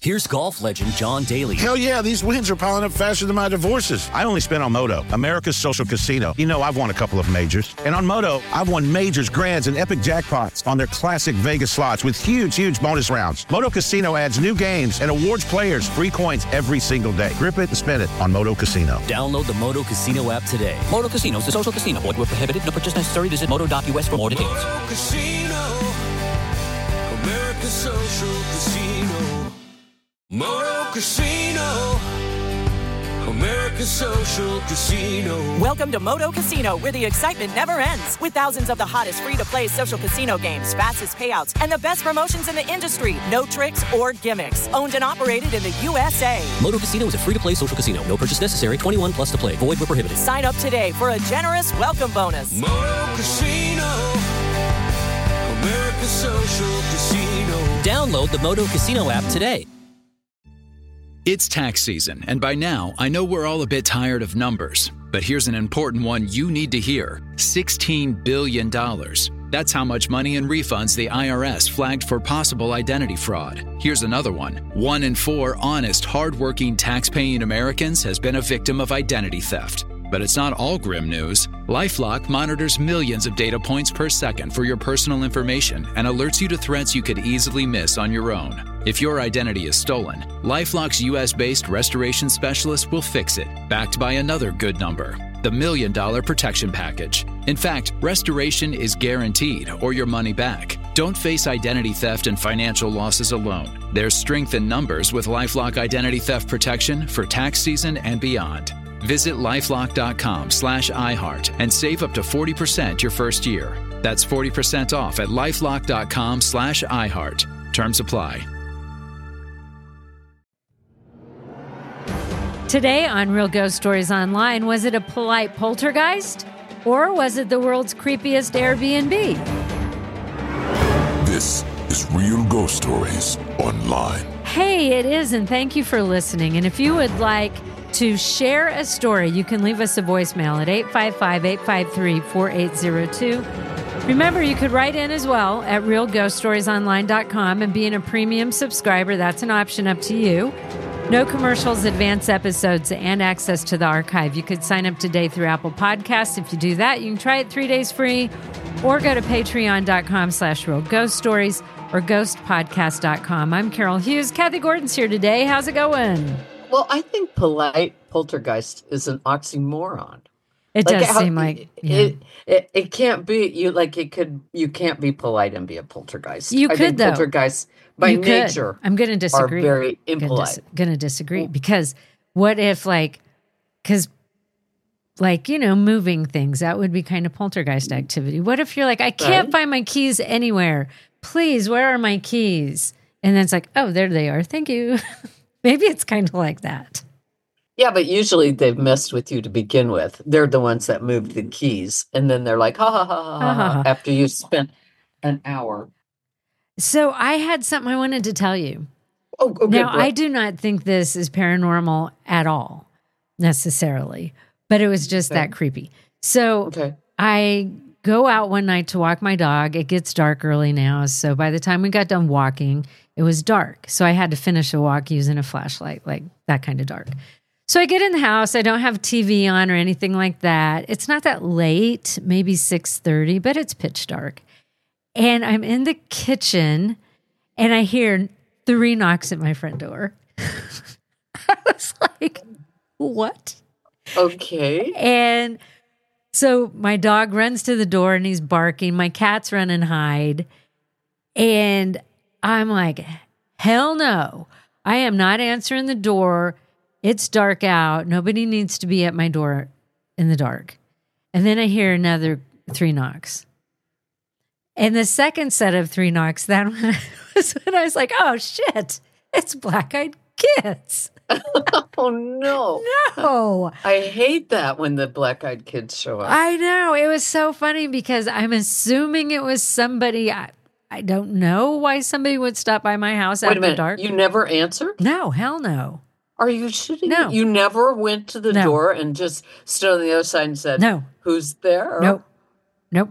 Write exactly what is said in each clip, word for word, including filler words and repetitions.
Here's golf legend John Daly. Hell yeah, these wins are piling up faster than my divorces. I only spent on Moto, America's social casino. You know, I've won a couple of majors. And on Moto, I've won majors, grands, and epic jackpots on their classic Vegas slots with huge, huge bonus rounds. Moto Casino adds new games and awards players free coins every single day. Grip it and spin it on Moto Casino. Download the Moto Casino app today. Moto Casino is a social casino. Void where prohibited. No purchase necessary. Visit moto dot U S for more details. Moto Casino, America's social casino. Moto Casino, America's social casino. Welcome to Moto Casino, where the excitement never ends. With thousands of the hottest free-to-play social casino games, fastest payouts, and the best promotions in the industry. No tricks or gimmicks. Owned and operated in the U S A. Moto Casino is a free-to-play social casino. No purchase necessary. twenty-one plus to play. Void where prohibited. Sign up today for a generous welcome bonus. Moto Casino, America's social casino. Download the Moto Casino app today. It's tax season, and by now, I know we're all a bit tired of numbers. But here's an important one you need to hear. sixteen billion dollars. That's how much money in refunds the I R S flagged for possible identity fraud. Here's another one. One in four honest, hardworking, tax-paying Americans has been a victim of identity theft. But it's not all grim news. LifeLock monitors millions of data points per second for your personal information and alerts you to threats you could easily miss on your own. If your identity is stolen, LifeLock's U S-based restoration specialist will fix it, backed by another good number, the Million Dollar Protection Package. In fact, restoration is guaranteed or your money back. Don't face identity theft and financial losses alone. There's strength in numbers with LifeLock Identity Theft Protection for tax season and beyond. Visit lifelock.com slash iHeart and save up to forty percent your first year. That's forty percent off at lifelock.com slash iHeart. Terms apply. Today on Real Ghost Stories Online, was it a polite poltergeist? Or was it the world's creepiest Airbnb? This is Real Ghost Stories Online. Hey, it is, and thank you for listening. And if you would like to share a story, you can leave us a voicemail at eight five five, eight five three, four eight zero two. Remember, you could write in as well at real ghost stories online dot com and being a premium subscriber, that's an option up to you. No commercials, advanced episodes, and access to the archive. You could sign up today through Apple Podcasts. If you do that, you can try it three days free or go to patreon.com slash real ghost stories or ghost podcast dot com. I'm Carol Hughes. Kathy Gordon's here today. How's it going? Well, I think polite poltergeist is an oxymoron. It like, does how, seem like yeah. it, it. It can't be you. Like it could. You can't be polite and be a poltergeist. You I could think though. Poltergeists by you nature. Could. I'm going to disagree. Are very impolite. Going to disagree because what if like because like you know moving things that would be kind of poltergeist activity. What if you're like I can't right. find my keys anywhere. Please, where are my keys? And then it's like oh there they are. Thank you. Maybe it's kind of like that. Yeah, but usually they've messed with you to begin with. They're the ones that moved the keys. And then they're like, ha, ha, ha, ha, ha, ha, after you spent an hour. So I had something I wanted to tell you. Oh, okay. Now, I do not think this is paranormal at all, necessarily. But it was just okay. that creepy. So okay. I go out one night to walk my dog. It gets dark early now. So by the time we got done walking, it was dark. So I had to finish a walk using a flashlight, like that kind of dark. So I get in the house. I don't have T V on or anything like that. It's not that late, maybe six thirty, but it's pitch dark. And I'm in the kitchen and I hear three knocks at my front door. I was like, what? Okay. And so my dog runs to the door and he's barking. My cats run and hide. And I'm like, hell no. I am not answering the door. It's dark out. Nobody needs to be at my door in the dark. And then I hear another three knocks. And the second set of three knocks, that one was when I was like, oh, shit, it's Black-Eyed Kids. Oh, no. No. I hate that when the Black-Eyed Kids show up. I know. It was so funny because I'm assuming it was somebody. I, I don't know why somebody would stop by my house Wait after a minute. dark. You never answered? No, hell no. Are you shitting No. me? You never went to the No. door and just stood on the other side and said, No. Who's there? Nope. Nope.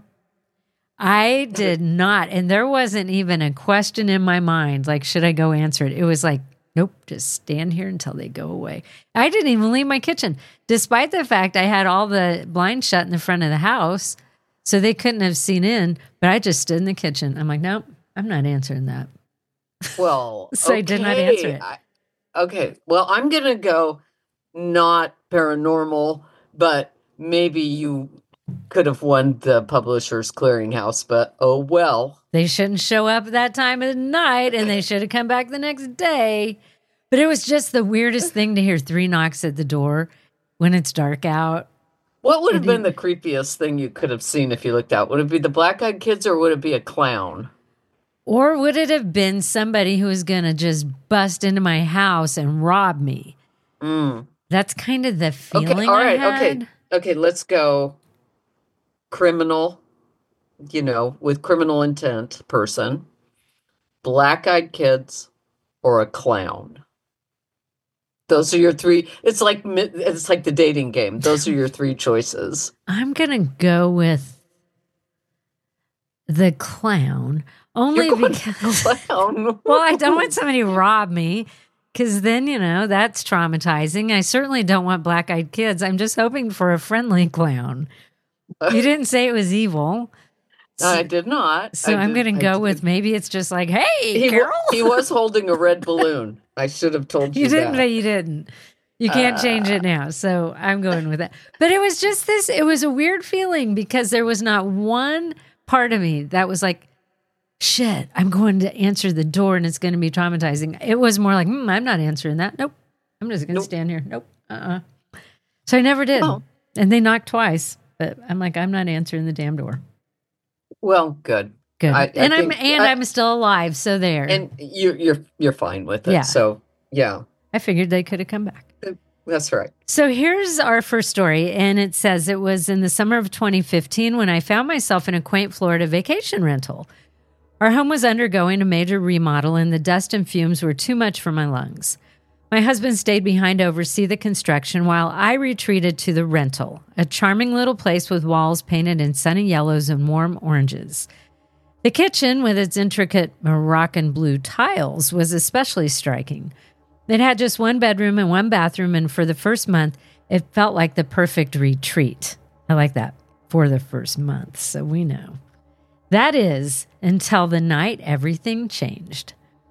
I did not. And there wasn't even a question in my mind, like, should I go answer it? It was like Nope, just stand here until they go away. I didn't even leave my kitchen, despite the fact I had all the blinds shut in the front of the house, so they couldn't have seen in, but I just stood in the kitchen. I'm like, nope, I'm not answering that. Well, so okay. I did not answer it. I, okay, well, I'm going to go not paranormal, but maybe you could have won the Publishers Clearinghouse, but oh well. They shouldn't show up at that time of the night, and they should have come back the next day. But it was just the weirdest thing to hear three knocks at the door when it's dark out. What would have been the creepiest thing you could have seen if you looked out? Would it be the Black-Eyed Kids, or would it be a clown? Or would it have been somebody who was going to just bust into my house and rob me? Mm. That's kind of the feeling okay, all right, I had. Okay, okay, let's go criminal, you know, with criminal intent person, Black-Eyed Kids, or a clown. Those are your three. It's like it's like the dating game. Those are your three choices. I'm going to go with the clown. Only You're going because, clown. Well, I don't want somebody to rob me, because then, you know, that's traumatizing. I certainly don't want Black-Eyed Kids. I'm just hoping for a friendly clown. You didn't say it was evil. So, I did not. So I I'm going to go with maybe it's just like, hey, he, Carol. He was holding a red balloon. I should have told you, you didn't, that. but you didn't. You can't uh, change it now. So I'm going with that. But it was just this, it was a weird feeling because there was not one part of me that was like, shit, I'm going to answer the door and it's going to be traumatizing. It was more like, hmm, I'm not answering that. Nope. I'm just going to nope. stand here. Nope. Uh-uh. So I never did. Oh. And they knocked twice, but I'm like, I'm not answering the damn door. Well, good. Good. I, I and I'm think, and I, I'm still alive, so there. And you you're you're fine with it. Yeah. So, yeah. I figured they could have come back. That's right. So here's our first story, and it says it was in the summer of twenty fifteen when I found myself in a quaint Florida vacation rental. Our home was undergoing a major remodel, and the dust and fumes were too much for my lungs. My husband stayed behind to oversee the construction while I retreated to the rental, a charming little place with walls painted in sunny yellows and warm oranges. The kitchen, with its intricate Moroccan blue tiles, was especially striking. It had just one bedroom and one bathroom, and for the first month, it felt like the perfect retreat. I like that, for the first month, so we know. That is, until the night everything changed.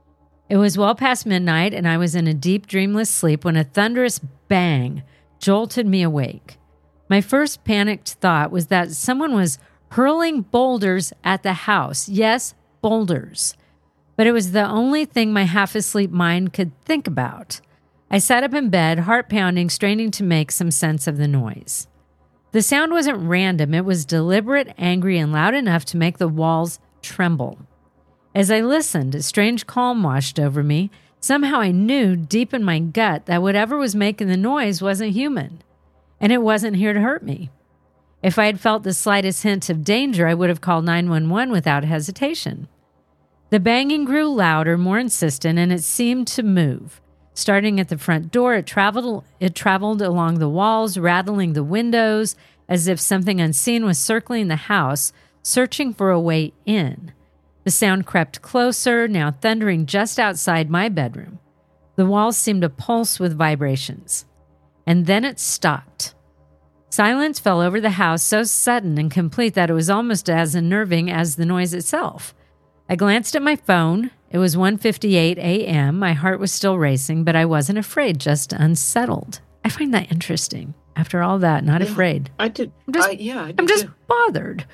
It was well past midnight, and I was in a deep, dreamless sleep when a thunderous bang jolted me awake. My first panicked thought was that someone was hurling boulders at the house. Yes, boulders. But it was the only thing my half-asleep mind could think about. I sat up in bed, heart pounding, straining to make some sense of the noise. The sound wasn't random. It was deliberate, angry, and loud enough to make the walls tremble. As I listened, a strange calm washed over me. Somehow I knew deep in my gut that whatever was making the noise wasn't human, and it wasn't here to hurt me. If I had felt the slightest hint of danger, I would have called nine one one without hesitation. The banging grew louder, more insistent, and it seemed to move. Starting at the front door, it traveled, it traveled along the walls, rattling the windows, as if something unseen was circling the house, searching for a way in. The sound crept closer, now thundering just outside my bedroom. The walls seemed to pulse with vibrations. And then it stopped. Silence fell over the house, so sudden and complete that it was almost as unnerving as the noise itself. I glanced at my phone. It was one fifty-eight a.m. My heart was still racing, but I wasn't afraid, just unsettled. I find that interesting. After all that, not yeah, afraid. I did. I'm just, I, yeah, I did I'm just too. bothered.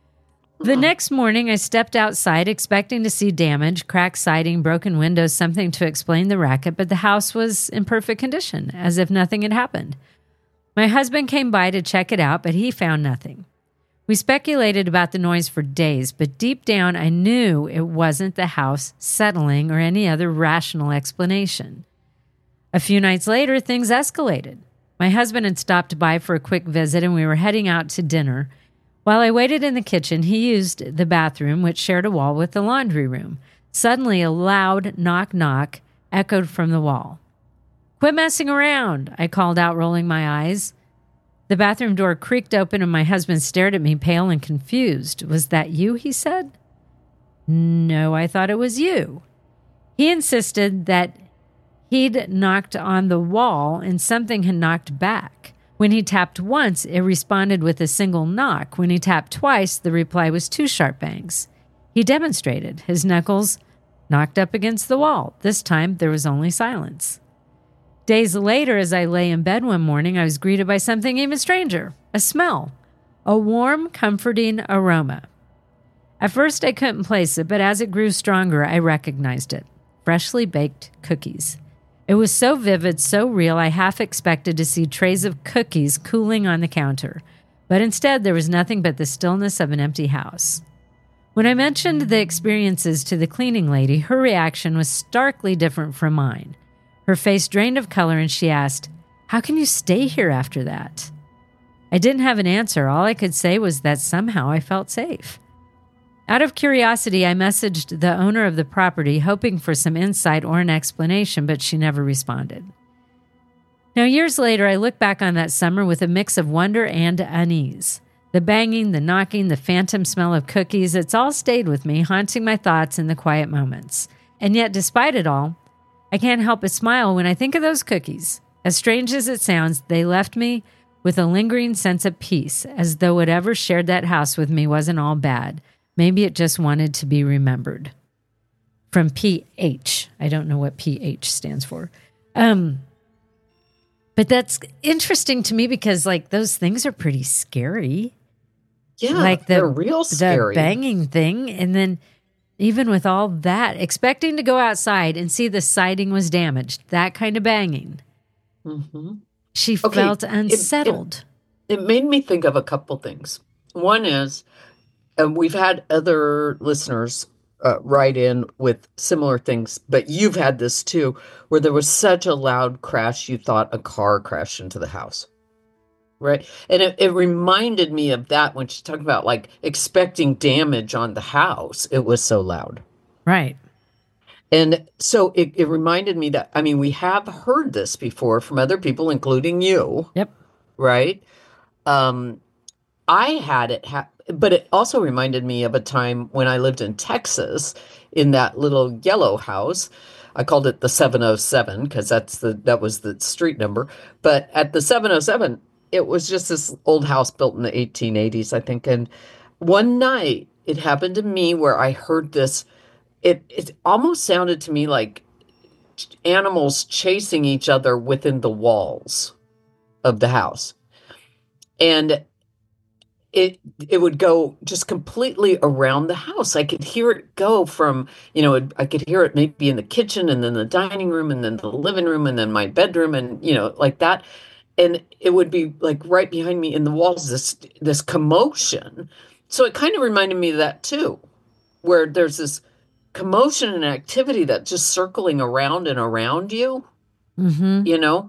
The next morning, I stepped outside, expecting to see damage, cracked siding, broken windows, something to explain the racket, but the house was in perfect condition, as if nothing had happened. My husband came by to check it out, but he found nothing. We speculated about the noise for days, but deep down, I knew it wasn't the house settling or any other rational explanation. A few nights later, things escalated. My husband had stopped by for a quick visit, and we were heading out to dinner. While I waited in the kitchen, he used the bathroom, which shared a wall with the laundry room. Suddenly, a loud knock-knock echoed from the wall. "Quit messing around," I called out, rolling my eyes. The bathroom door creaked open, and my husband stared at me, pale and confused. "Was that you?" he said. "No, I thought it was you." He insisted that He'd knocked on the wall and something had knocked back. When he tapped once, it responded with a single knock. When he tapped twice, the reply was two sharp bangs. He demonstrated. His knuckles knocked up against the wall. This time, there was only silence. Days later, as I lay in bed one morning, I was greeted by something even stranger, a smell, a warm, comforting aroma. At first, I couldn't place it, but as it grew stronger, I recognized it. Freshly baked cookies. It was so vivid, so real, I half expected to see trays of cookies cooling on the counter. But instead, there was nothing but the stillness of an empty house. When I mentioned the experiences to the cleaning lady, her reaction was starkly different from mine. Her face drained of color, and she asked, "How can you stay here after that?" I didn't have an answer. All I could say was that somehow I felt safe. Out of curiosity, I messaged the owner of the property, hoping for some insight or an explanation, but she never responded. Now, years later, I look back on that summer with a mix of wonder and unease. The banging, the knocking, the phantom smell of cookies, it's all stayed with me, haunting my thoughts in the quiet moments. And yet, despite it all, I can't help but smile when I think of those cookies. As strange as it sounds, they left me with a lingering sense of peace, as though whatever shared that house with me wasn't all bad. Maybe it just wanted to be remembered. From P H. I don't know what P H stands for. Um, but that's interesting to me because, like, those things are pretty scary. Yeah, like the, they're real scary. The banging thing. And then even with all that, expecting to go outside and see the siding was damaged, that kind of banging. Mm-hmm. She okay, felt unsettled. It, it, it made me think of a couple things. One is, and we've had other listeners uh, write in with similar things, but you've had this too, where there was such a loud crash you thought a car crashed into the house, right? And it, it reminded me of that when she talked about like expecting damage on the house. It was so loud. Right. And so it, it reminded me that, I mean, we have heard this before from other people, including you. Yep. Right? Um, I had it happen. But it also reminded me of a time when I lived in Texas in that little yellow house. I called it the seven oh seven because that's the that was the street number. But at the seven oh seven, it was just this old house built in the eighteen eighties, I think. And one night it happened to me where I heard this. It it almost sounded to me like animals chasing each other within the walls of the house. And It it would go just completely around the house. I could hear it go from, you know, it, I could hear it maybe in the kitchen and then the dining room and then the living room and then my bedroom and, you know, like that. And it would be like right behind me in the walls, this this commotion. So it kind of reminded me of that too, where there's this commotion and activity that's just circling around and around you, mm-hmm. you know.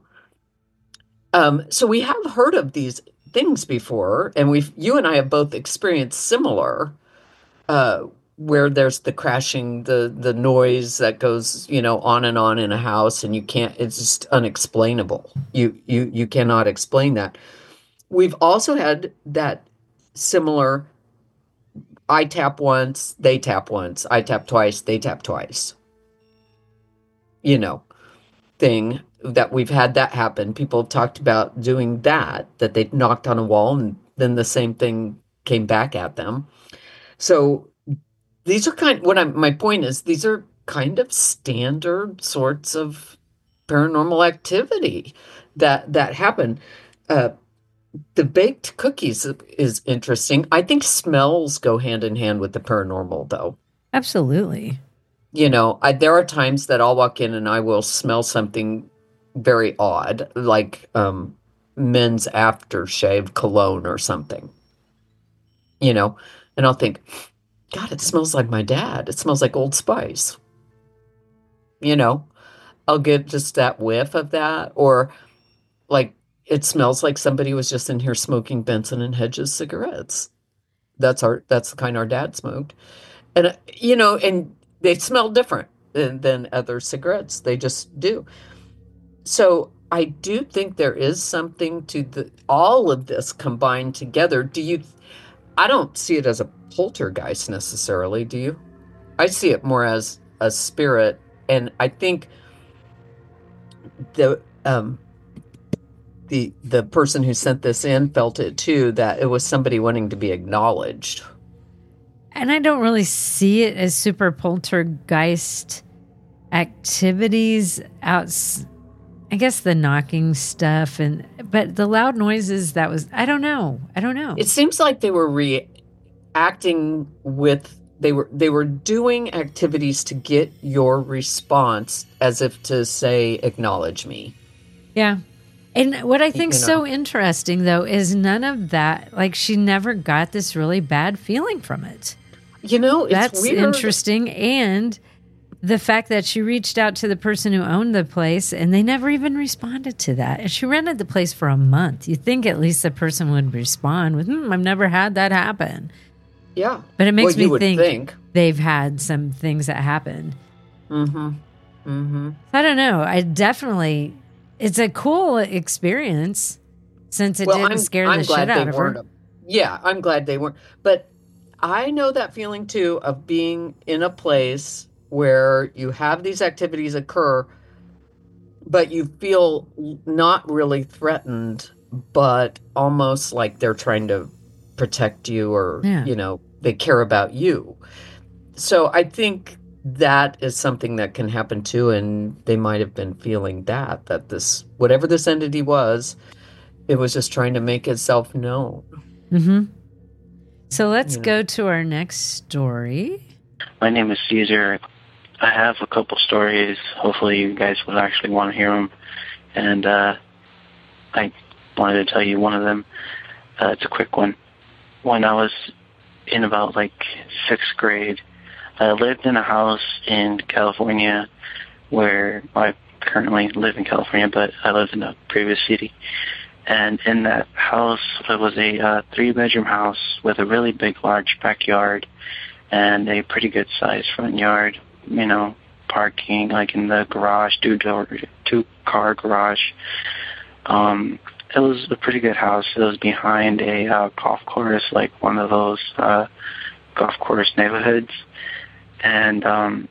Um, so we have heard of these things before, and we've you and I have both experienced similar, uh, where there's the crashing, the the noise that goes, you know, on and on in a house, and you can't. It's just unexplainable. You you you cannot explain that. We've also had that similar. I tap once, they tap once. I tap twice, they tap twice. You know, thing. That we've had that happen. People have talked about doing that, that they knocked on a wall and then the same thing came back at them. So these are kind what I'm, my point is, these are kind of standard sorts of paranormal activity that, that happen. Uh, the baked cookies is interesting. I think smells go hand in hand with the paranormal though. Absolutely. You know, I, there are times that I'll walk in and I will smell something very odd, like um, men's aftershave cologne or something, you know, and I'll think, God, it smells like my dad. It smells like Old Spice. You know, I'll get just that whiff of that, or like it smells like somebody was just in here smoking Benson and Hedges cigarettes. That's our that's the kind our dad smoked, and uh, you know, and they smell different than, than other cigarettes. They just do. So I do think there is something to the all of this combined together. Do you? I don't see it as a poltergeist necessarily. Do you? I see it more as a spirit, and I think the um, the the person who sent this in felt it too, that it was somebody wanting to be acknowledged. And I don't really see it as super poltergeist activities out. I guess the knocking stuff, and but the loud noises, that was, I don't know. I don't know. It seems like they were reacting with, they were they were doing activities to get your response, as if to say, acknowledge me. Yeah. And what I think's You know. so interesting, though, is none of that, like, she never got this really bad feeling from it. You know, it's That's weird. interesting. And the fact that she reached out to the person who owned the place and they never even responded to that. And she rented the place for a month. You'd think at least the person would respond with, hmm, I've never had that happen. Yeah. But it makes Well, you me would think, think. they've had some things that happened. Mm-hmm. Mm-hmm. I don't know. I definitely, it's a cool experience since it Well, didn't I'm, scare I'm the glad shit they out of weren't. her. Yeah, I'm glad they weren't. But I know that feeling too, of being in a place where you have these activities occur, but you feel not really threatened, but almost like they're trying to protect you, or, Yeah. you know, they care about you. So I think that is something that can happen too. And they might have been feeling that, that this, whatever this entity was, it was just trying to make itself known. Mm-hmm. So let's You know. go to our next story. My name is Caesar. I have a couple stories. Hopefully you guys would actually want to hear them. And uh, I wanted to tell you one of them. Uh, it's a quick one. When I was in about like sixth grade, I lived in a house in California where I currently live in California, but I lived in a previous city. And in that house, it was a uh, three-bedroom house with a really big, large backyard and a pretty good-sized front yard. You know, parking like in the garage, two-door, two-car garage. Um, it was a pretty good house. It was behind a uh, golf course, like one of those uh, golf course neighborhoods, and um,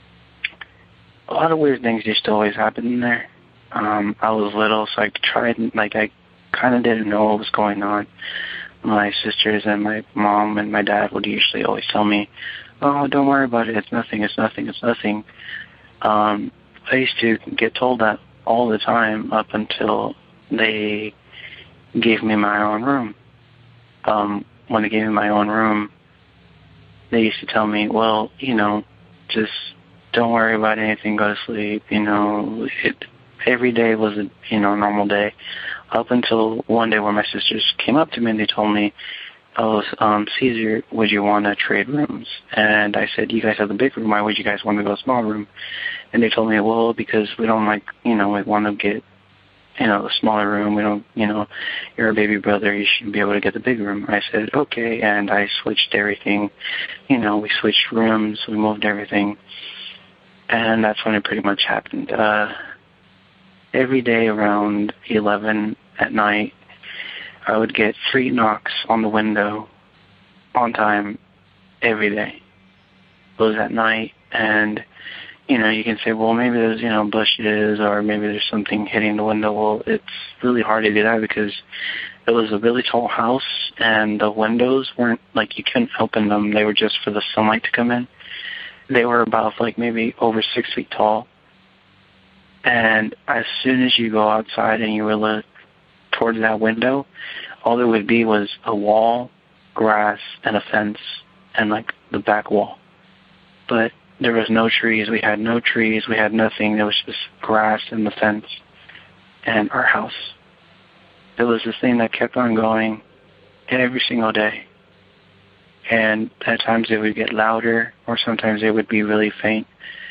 a lot of weird things used to always happen in there. Um, I was little, so I tried, like, I kind of didn't know what was going on. My sisters and my mom and my dad would usually always tell me, oh, don't worry about it, it's nothing, it's nothing, it's nothing. Um, I used to get told that all the time up until they gave me my own room. Um, when they gave me my own room, they used to tell me, well, you know, just don't worry about anything, go to sleep, you know. It, every day was a, you know, normal day, up until one day where my sisters came up to me and they told me, oh, um, Caesar, would you want to trade rooms? And I said, you guys have the big room, why would you guys want to go small room? And they told me, well, because we don't like, you know, we want to get, you know, the smaller room. We don't, you know, you're a baby brother, you should be able to get the big room. I said, okay, and I switched everything. You know, we switched rooms, we moved everything. And that's when it pretty much happened. Uh, every day around eleven at night, I would get three knocks on the window on time every day. It was at night, and, you know, you can say, well, maybe there's, you know, bushes or maybe there's something hitting the window. Well, it's really hard to do that because it was a really tall house and the windows weren't, like, you couldn't open them. They were just for the sunlight to come in. They were about, like, maybe over six feet tall. And as soon as you go outside and you were look towards that window, all there would be was a wall, grass, and a fence, and, like, the back wall. But there was no trees. We had no trees. We had nothing. There was just grass and the fence and our house. It was this thing that kept on going every single day. And at times it would get louder, or sometimes it would be really faint.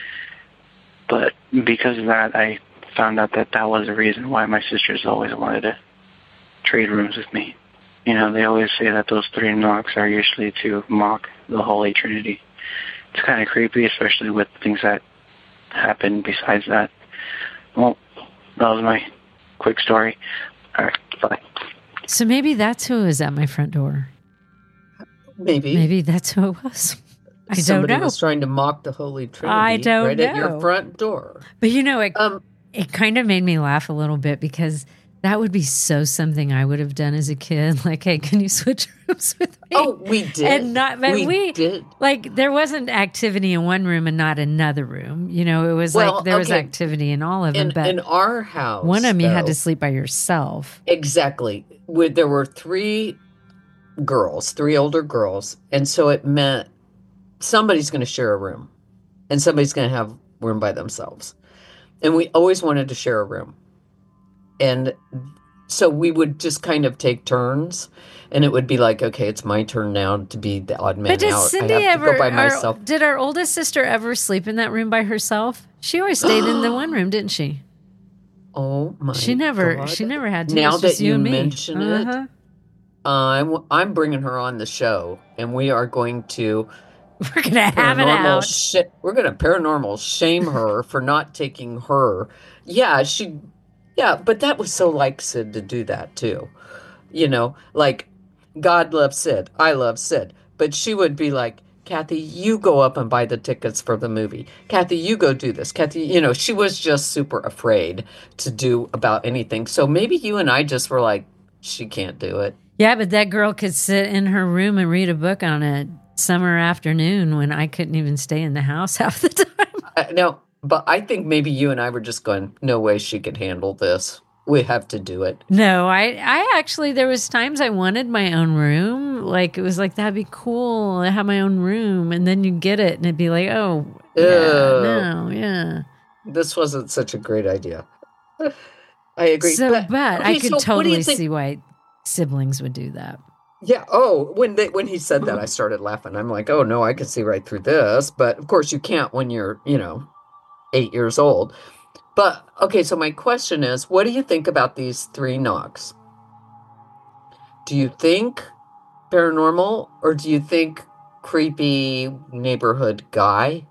But because of that, I found out that that was the reason why my sisters always wanted to trade rooms with me. You know, they always say that those three knocks are usually to mock the Holy Trinity. It's kind of creepy, especially with things that happen besides that. Well, that was my quick story. All right, bye. So maybe that's who was at my front door. Maybe. Maybe that's who it was. I Somebody don't know. was trying to mock the Holy Trinity I don't right know. at your front door. But you know, it, Um, it kind of made me laugh a little bit because that would be so something I would have done as a kid. Like, hey, can you switch rooms with me? Oh, we did. And not, but we, we did. Like, there wasn't activity in one room and not another room. You know, it was well, like there okay. was activity in all of them. In, but in our house, one of them you though, had to sleep by yourself. Exactly. With, there were three girls, three older girls. And so it meant somebody's going to share a room and somebody's going to have room by themselves. And we always wanted to share a room. And so we would just kind of take turns, and it would be like, okay, it's my turn now to be the odd man But did out. Cindy I have ever, to go by our- myself. did our oldest sister ever sleep in that room by herself? She always stayed in the one room, didn't she? Oh my! She never, God. she never had to. Now It's just that you and me. mention Uh-huh. it, I'm I'm bringing her on the show, and we are going to. We're gonna have it paranormal out. Sh- we're gonna paranormal shame her for not taking her. Yeah, she. Yeah, but that was so like Sid to do that too. You know, like God loves Sid, I love Sid, but she would be like, Kathy, you go up and buy the tickets for the movie. Kathy, you go do this. Kathy, you know, she was just super afraid to do about anything. So maybe you and I just were like, she can't do it. Yeah, but that girl could sit in her room and read a book on a summer afternoon when I couldn't even stay in the house half the time. Uh, no, but I think maybe you and I were just going, no way she could handle this. We have to do it. No, I, I actually, there was times I wanted my own room. Like, it was like, that'd be cool. I have my own room. And then you get it and it'd be like, oh, yeah, Ew. no, yeah. This wasn't such a great idea. I agree. So, but, but, I okay, could so what do totally you think- see why siblings would do that. Yeah. Oh, when they when he said that, I started laughing. I'm like, oh no, I could see right through this. But of course, you can't when you're, you know, eight years old. But okay, so my question is, what do you think about these three knocks? Do you think paranormal, or do you think creepy neighborhood guy?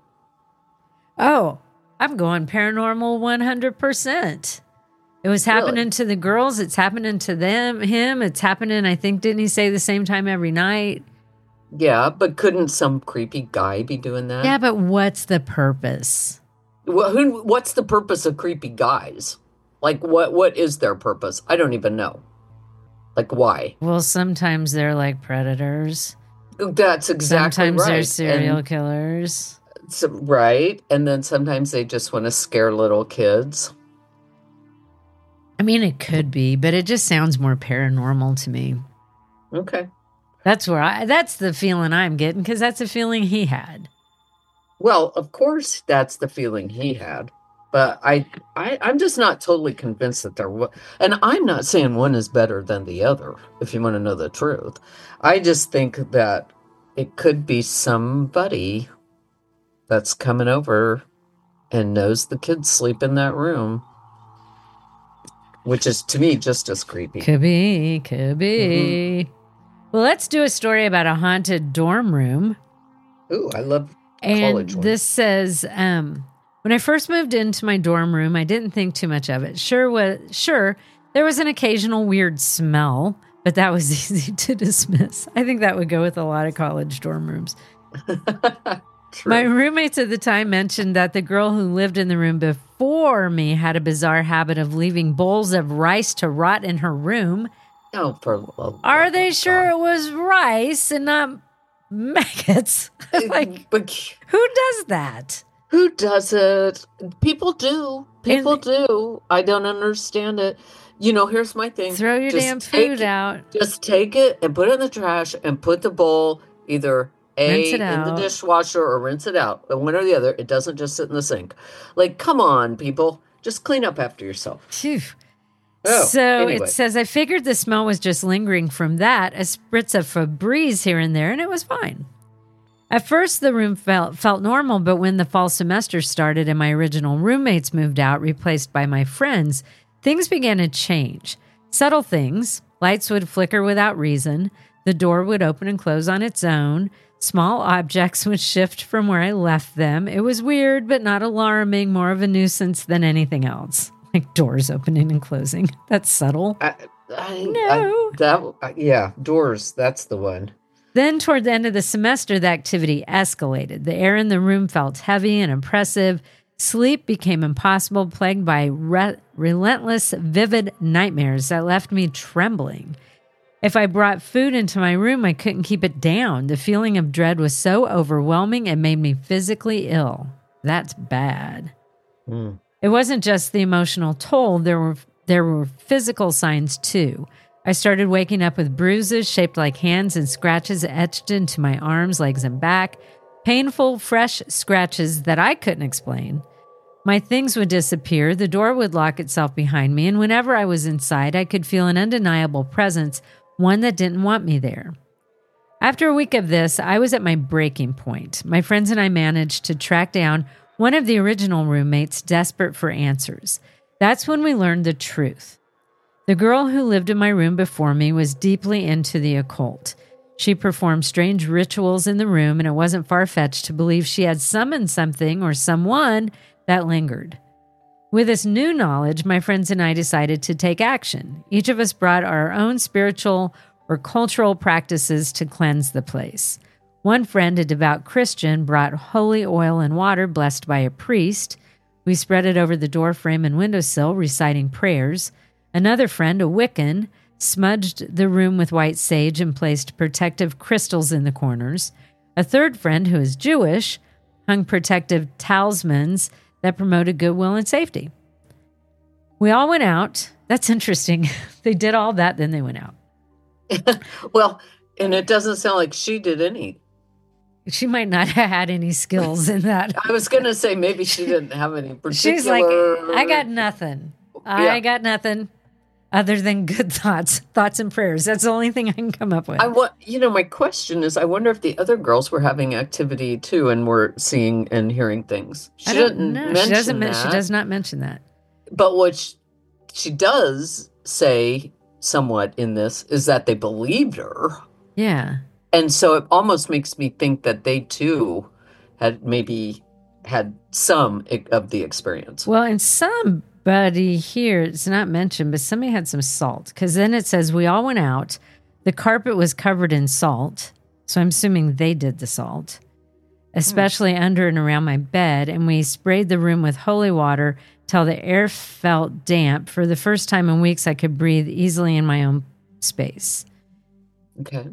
Oh, I'm going paranormal one hundred percent. It was happening Really? to the girls. It's happening to them, him. It's happening, I think, didn't he say the same time every night? Yeah, but couldn't some creepy guy be doing that? Yeah, but what's the purpose? Well, who, what's the purpose of creepy guys? Like, what? What is their purpose? I don't even know. Like, why? Well, sometimes they're like predators. That's exactly Sometimes right. they're serial And, killers. so, right, and then sometimes they just want to scare little kids. I mean, it could be, but it just sounds more paranormal to me. Okay. That's where I, that's the feeling I'm getting, because that's the feeling he had. Well, of course, that's the feeling he had, but I, I, I'm just not totally convinced that there was. And I'm not saying one is better than the other. If you want to know the truth, I just think that it could be somebody that's coming over and knows the kids sleep in that room, which is to me just as creepy. Could be, could be. Mm-hmm. Well, let's do a story about a haunted dorm room. Ooh, I love and college ones. This says, um, when I first moved into my dorm room, I didn't think too much of it. Sure, was, sure, there was an occasional weird smell, but that was easy to dismiss. I think that would go with a lot of college dorm rooms. My roommates at the time mentioned that the girl who lived in the room before me had a bizarre habit of leaving bowls of rice to rot in her room. Oh, for love Are they sure it was rice and not maggots? Like, but who does that? Who does it? People do. People and, do. I don't understand it. You know, here's my thing. Throw your just damn food it, out. Just take it and put it in the trash and put the bowl either A, in the dishwasher or rinse it out. But one or the other. It doesn't just sit in the sink. Like, come on, people. Just clean up after yourself. Phew. Oh, so anyway. It says, I figured the smell was just lingering from that, a spritz of Febreze here and there, and it was fine. At first, the room felt felt normal, but when the fall semester started and my original roommates moved out, replaced by my friends, things began to change. Subtle things. Lights would flicker without reason. The door would open and close on its own. Small objects would shift from where I left them. It was weird, but not alarming, more of a nuisance than anything else. Like doors opening and closing. That's subtle. I, I, no. I, that, yeah, doors. That's the one. Then toward the end of the semester, the activity escalated. The air in the room felt heavy and oppressive. Sleep became impossible, plagued by re- relentless, vivid nightmares that left me trembling. If I brought food into my room, I couldn't keep it down. The feeling of dread was so overwhelming, it made me physically ill. That's bad. Mm. It wasn't just the emotional toll. There were there were physical signs, too. I started waking up with bruises shaped like hands and scratches etched into my arms, legs, and back. Painful, fresh scratches that I couldn't explain. My things would disappear, the door would lock itself behind me, and whenever I was inside, I could feel an undeniable presence, one that didn't want me there. After a week of this, I was at my breaking point. My friends and I managed to track down one of the original roommates, desperate for answers. That's when we learned the truth. The girl who lived in my room before me was deeply into the occult. She performed strange rituals in the room, and it wasn't far-fetched to believe she had summoned something or someone that lingered. With this new knowledge, my friends and I decided to take action. Each of us brought our own spiritual or cultural practices to cleanse the place. One friend, a devout Christian, brought holy oil and water blessed by a priest. We spread it over the doorframe and windowsill, reciting prayers. Another friend, a Wiccan, smudged the room with white sage and placed protective crystals in the corners. A third friend, who is Jewish, hung protective talismans that promoted goodwill and safety. We all went out. That's interesting. They did all that, then they went out. Well, and it doesn't sound like she did any. She might not have had any skills in that. I was going to say maybe she didn't have any particular... She's like, I got nothing. I Yeah. got nothing other than good thoughts, thoughts and prayers. That's the only thing I can come up with. I want, you know, my question is, I wonder if the other girls were having activity too, and were seeing and hearing things. She I don't didn't know. mention She doesn't. men- that. She does not mention that. But what she, she does say, somewhat in this, is that they believed her, Yeah. and so it almost makes me think that they too had maybe had some e- of the experience. Well, and somebody here, it's not mentioned, but somebody had some salt. Because then it says we all went out. The carpet was covered in salt. So I'm assuming they did the salt, especially mm. under and around my bed. And we sprayed the room with holy water till the air felt damp. For the first time in weeks, I could breathe easily in my own space. Okay.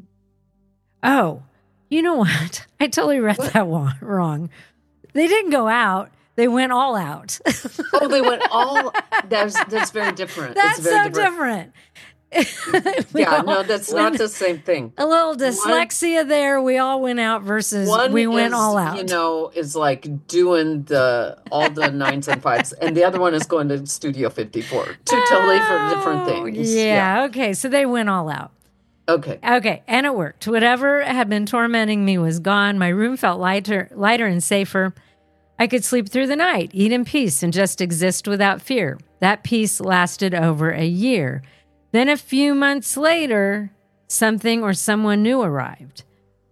Oh, you know what? I totally read what? that wa- wrong. They didn't go out. They went all out. Oh, they went all. That's that's very different. That's it's very so different. different. yeah, all, no, that's not the same thing. A little dyslexia one, there. We all went out versus we went is, all out. You know, is like doing the all the nines and fives, and the other one is going to Studio fifty-four. Two totally oh, different things. Yeah, yeah. Okay. So they went all out. Okay. Okay. And it worked. Whatever had been tormenting me was gone. My room felt lighter, lighter and safer. I could sleep through the night, eat in peace, and just exist without fear. That peace lasted over a year. Then a few months later, something or someone new arrived.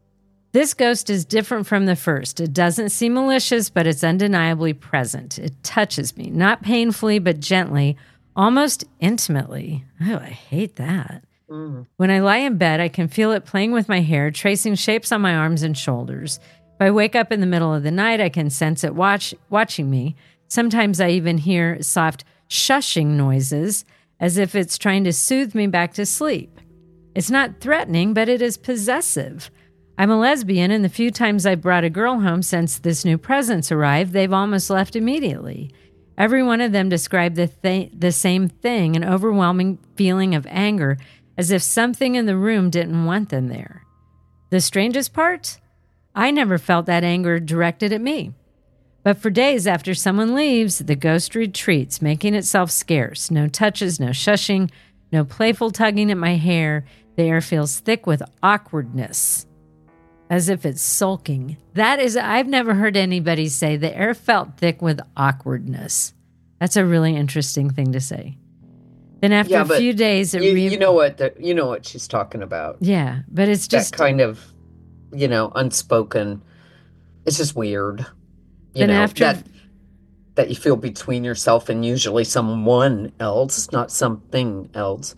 This ghost is different from the first. It doesn't seem malicious, but it's undeniably present. It touches me, not painfully, but gently, almost intimately. Oh, I hate that. Mm. When I lie in bed, I can feel it playing with my hair, tracing shapes on my arms and shoulders. If I wake up in the middle of the night, I can sense it watch, watching me. Sometimes I even hear soft shushing noises, as if it's trying to soothe me back to sleep. It's not threatening, but it is possessive. I'm a lesbian, and the few times I've brought a girl home since this new presence arrived, they've almost left immediately. Every one of them described the, th- the same thing, an overwhelming feeling of anger, as if something in the room didn't want them there. The strangest part? I never felt that anger directed at me. But for days after someone leaves, the ghost retreats, making itself scarce. No touches, no shushing, no playful tugging at my hair. The air feels thick with awkwardness, as if it's sulking. That is, I've never heard anybody say the air felt thick with awkwardness. That's a really interesting thing to say. Then after yeah, a few days, it you, re- you know what the, you know what she's talking about. Yeah, but it's just that kind of, you know, unspoken. It's just weird. You then know, after that that you feel between yourself and usually someone else, not something else.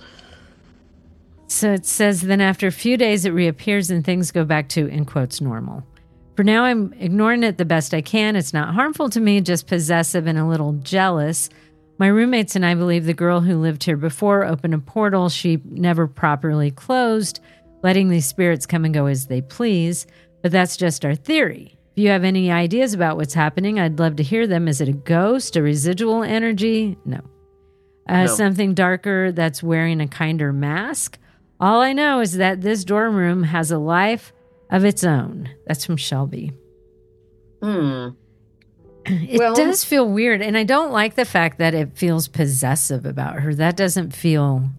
So it says, then after a few days, it reappears and things go back to, in quotes, normal. For now, I'm ignoring it the best I can. It's not harmful to me, just possessive and a little jealous. My roommates and I believe the girl who lived here before opened a portal she never properly closed, letting these spirits come and go as they please. But that's just our theory. If you have any ideas about what's happening, I'd love to hear them. Is it a ghost, a residual energy? No. Uh, No. Something darker that's wearing a kinder mask? All I know is that this dorm room has a life of its own. That's from Shelby. Hmm. It Well- does feel weird, and I don't like the fact that it feels possessive about her. That doesn't feel...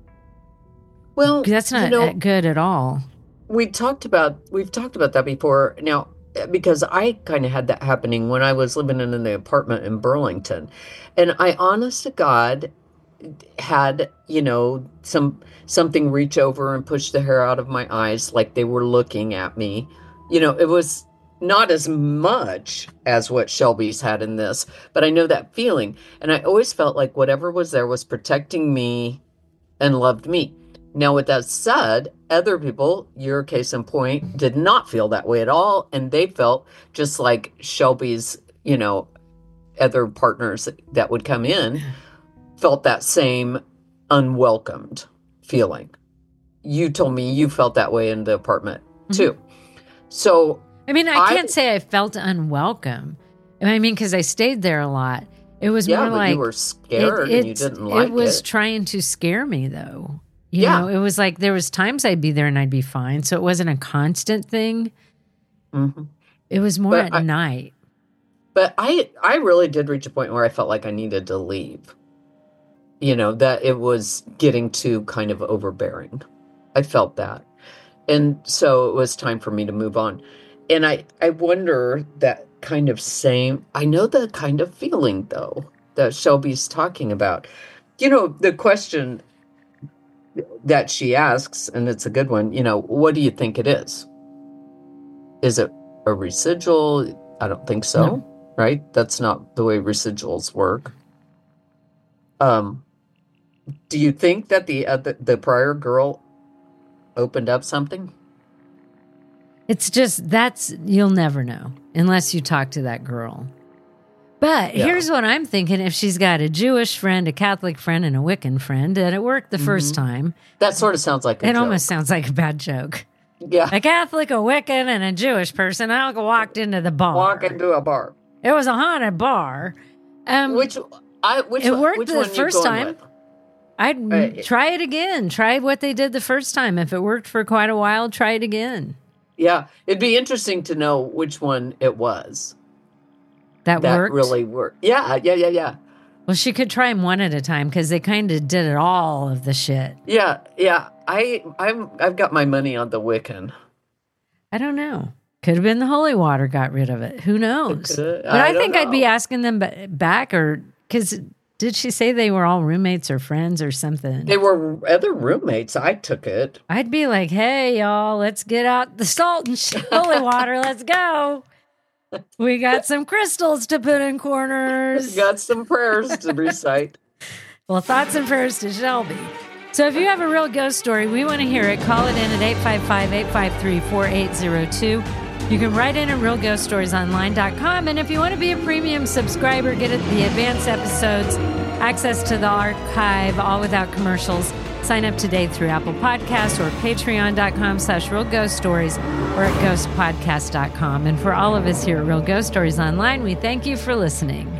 Well, That's not you know, uh, good at all. we talked about we've talked about that before. Now, because I kind of had that happening when I was living in the apartment in Burlington, and I, honest to God, had you know some something reach over and push the hair out of my eyes, like they were looking at me. You know, it was not as much as what Shelby's had in this, but I know that feeling, and I always felt like whatever was there was protecting me and loved me. Now, with that said, other people, your case in point, did not feel that way at all. And they felt just like Shelby's, you know, other partners that would come in felt that same unwelcomed feeling. You told me you felt that way in the apartment too. So, I mean, I I- can't say I felt unwelcome. I mean, because I stayed there a lot. It was yeah, more but like you were scared it, and you it- didn't like it was it. trying to scare me, though. You Yeah. know, it was like there was times I'd be there and I'd be fine. So it wasn't a constant thing. Mhm. It was more But at I- night. But I, I really did reach a point where I felt like I needed to leave. You know, that it was getting too kind of overbearing. I felt that. And so it was time for me to move on. And I, I wonder that kind of same, I know the kind of feeling, though, that Shelby's talking about. You know, the question that she asks, and it's a good one, you know, what do you think it is? Is it a residual? I don't think so. No. Right? That's not the way residuals work. Um, do you think that the uh, the, the prior girl opened up something? It's just that's you'll never know unless you talk to that girl. But Yeah. here's what I'm thinking: if she's got a Jewish friend, a Catholic friend, and a Wiccan friend, and it worked the first time, That sort of sounds like a it joke. almost sounds like a bad joke. Yeah. A Catholic, a Wiccan, and a Jewish person all walked into the bar. Walk into a bar. It was a haunted bar. Um, Which I which it one- worked which the one you first going time. with? I'd Uh, try it again. Try what they did the first time. If it worked for quite a while, try it again. Yeah, it'd be interesting to know which one it was That, that worked. really worked. Yeah, yeah, yeah, yeah. Well, she could try them one at a time because they kind of did it all of the shit. Yeah, yeah. I I'm I've got my money on the Wiccan. I don't know. Could have been the holy water got rid of it. Who knows? could. But I, I don't think I'd be know. asking them ba- back, or because did she say they were all roommates or friends or something? They were other roommates. I took it. I'd be like, hey, y'all, let's get out the salt and sh- holy water. Let's go. We got some crystals to put in corners. Got some prayers to recite. Well, thoughts and prayers to Shelby. So if you have a real ghost story, we want to hear it. Call it in at eight five five, eight five three, four eight zero two. You can write in at real ghost stories online dot com. And if you want to be a premium subscriber, get it the advanced episodes, access to the archive, all without commercials. Sign up today through Apple Podcasts or patreon.com slash real ghost stories or at ghost podcast dot com. And for all of us here at Real Ghost Stories Online, we thank you for listening.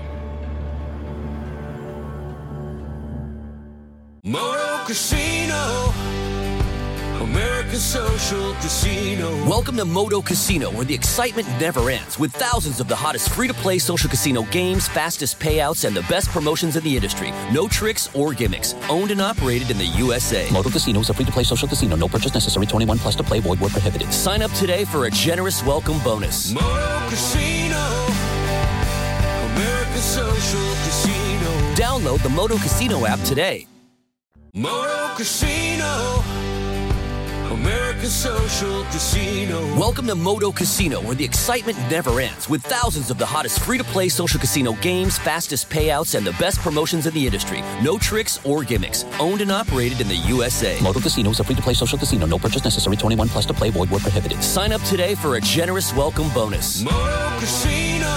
Moto Casino, America's social casino. Welcome to Moto Casino, where the excitement never ends, with thousands of the hottest free-to-play social casino games, fastest payouts, and the best promotions in the industry. No tricks or gimmicks. Owned and operated in the U S A. Moto Casino is a free-to-play social casino. No purchase necessary. twenty-one plus to play. Void where prohibited. Sign up today for a generous welcome bonus. Moto Casino, America's social casino. Download the Moto Casino app today. Moto Casino, America's Social Casino. Welcome to Moto Casino, where the excitement never ends, with thousands of the hottest free-to-play social casino games, fastest payouts, and the best promotions in the industry. No tricks or gimmicks. Owned and operated in the U S A. Moto Casino is a free-to-play social casino. No purchase necessary. twenty-one plus to play. Void where prohibited. Sign up today for a generous welcome bonus. Moto Casino.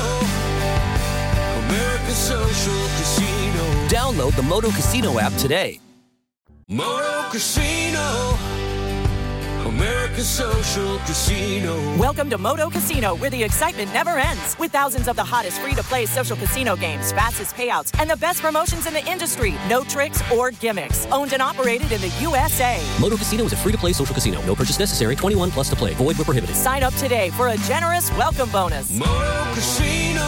America's Social Casino. Download the Moto Casino app today. Moto Casino. America's Social Casino. Welcome to Moto Casino, where the excitement never ends. With thousands of the hottest free-to-play social casino games, fastest payouts, and the best promotions in the industry. No tricks or gimmicks. Owned and operated in the U S A. Moto Casino is a free-to-play social casino. No purchase necessary. twenty-one plus to play. Void where prohibited. Sign up today for a generous welcome bonus. Moto Casino.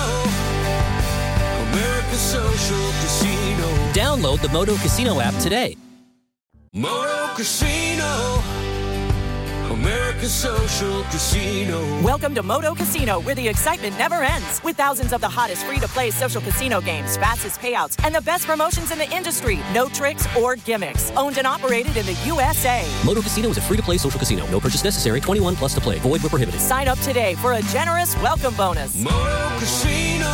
America's Social Casino. Download the Moto Casino app today. Moto Casino. America's Social Casino. Welcome to Moto Casino, where the excitement never ends. With thousands of the hottest free-to-play social casino games, fastest payouts, and the best promotions in the industry. No tricks or gimmicks. Owned and operated in the U S A. Moto Casino is a free-to-play social casino. No purchase necessary. twenty-one plus to play. Void where prohibited. Sign up today for a generous welcome bonus. Moto Casino.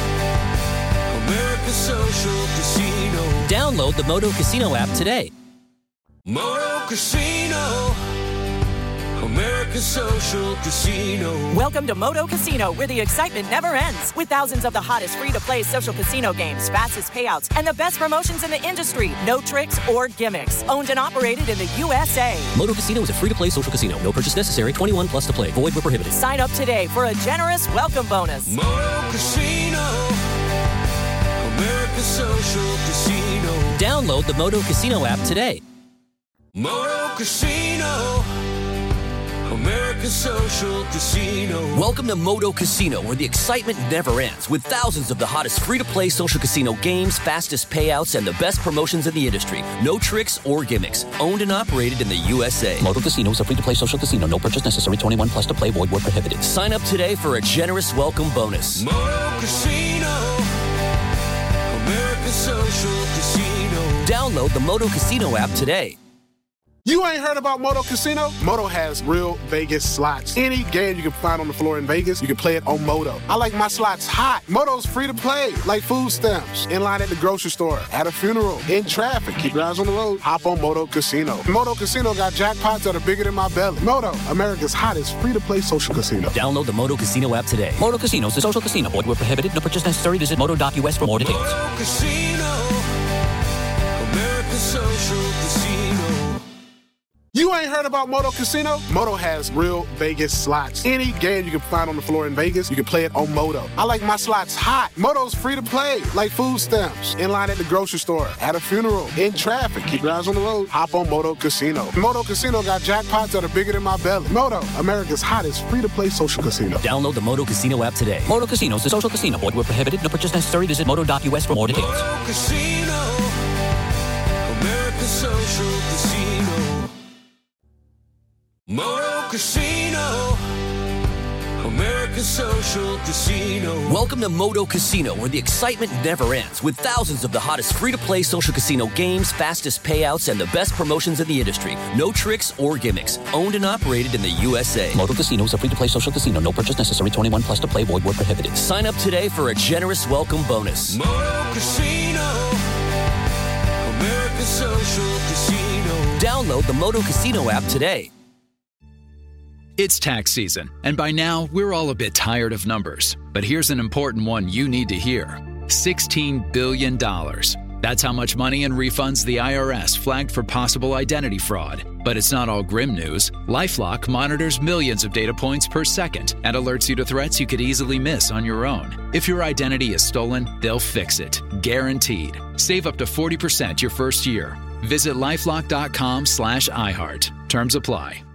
America's Social Casino. Download the Moto Casino app today. Moto Casino. America's Social Casino. Welcome to Moto Casino, where the excitement never ends. With thousands of the hottest free-to-play social casino games, fastest payouts, and the best promotions in the industry. No tricks or gimmicks. Owned and operated in the U S A. Moto Casino is a free-to-play social casino. No purchase necessary. twenty-one plus to play. Void where prohibited. Sign up today for a generous welcome bonus. Moto Casino. America's Social Casino. Download the Moto Casino app today. Moto Casino. America's Social Casino. Welcome to Moto Casino, where the excitement never ends, with thousands of the hottest free-to-play social casino games, fastest payouts, and the best promotions in the industry. No tricks or gimmicks. Owned and operated in the U S A. Moto Casino is a free-to-play social casino. No purchase necessary. twenty-one plus to play. Void where prohibited. Sign up today for a generous welcome bonus. Moto Casino. America's Social Casino. Download the Moto Casino app today. You ain't heard about Moto Casino? Moto has real Vegas slots. Any game you can find on the floor in Vegas, you can play it on Moto. I like my slots hot. Moto's free to play, like food stamps. In line at the grocery store, at a funeral, in traffic. Keep your eyes on the road. Hop on Moto Casino. Moto Casino got jackpots that are bigger than my belly. Moto, America's hottest free-to-play social casino. Download the Moto Casino app today. Moto Casino is a social casino. Void where prohibited. No purchase necessary. Visit moto dot U S for more details. Moto Casino. America's Social Casino. You ain't heard about Moto Casino? Moto has real Vegas slots. Any game you can find on the floor in Vegas, you can play it on Moto. I like my slots hot. Moto's free to play, like food stamps. In line at the grocery store, at a funeral, in traffic. Keep your eyes on the road. Hop on Moto Casino. Moto Casino got jackpots that are bigger than my belly. Moto, America's hottest free-to-play social casino. Download the Moto Casino app today. Moto Casino is a social casino. Void where prohibited. No purchase necessary. Visit moto dot U S for more details. Moto Casino. America's Social Casino. Moto Casino. America's Social Casino. Welcome to Moto Casino, where the excitement never ends, with thousands of the hottest free-to-play social casino games, fastest payouts, and the best promotions in the industry. No tricks or gimmicks. Owned and operated in the U S A. Moto Casino is a free-to-play social casino. No purchase necessary. twenty-one plus to play. Void where prohibited. Sign up today for a generous welcome bonus. Moto Casino. America's Social Casino. Download the Moto Casino app today. It's tax season, and by now, we're all a bit tired of numbers. But here's an important one you need to hear. sixteen billion dollars. That's how much money in refunds the I R S flagged for possible identity fraud. But it's not all grim news. LifeLock monitors millions of data points per second and alerts you to threats you could easily miss on your own. If your identity is stolen, they'll fix it. Guaranteed. Save up to forty percent your first year. Visit lifelock dot com slash iHeart. Terms apply.